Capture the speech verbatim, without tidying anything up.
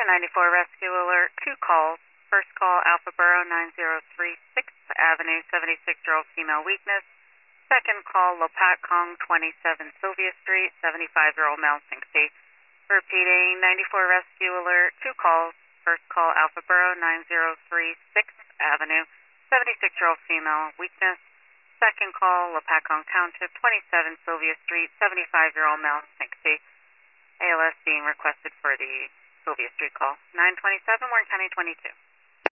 ninety-four Rescue Alert, two calls. First call, Alpha Borough nine zero three sixth Avenue, seventy-six-year-old female weakness. Second call, Lopatcong, twenty-seven Sylvia Street, seventy-five-year-old male syncopy. Repeating, ninety-four Rescue Alert, two calls. First call, Alpha Borough nine zero three sixth Avenue, seventy-six-year-old female weakness. Second call, Lopatcong Township, twenty-seven Sylvia Street, seventy-five-year-old male syncope. A L S being requested for the Sylvia Street call. nine twenty-seven, Warren County twenty-two.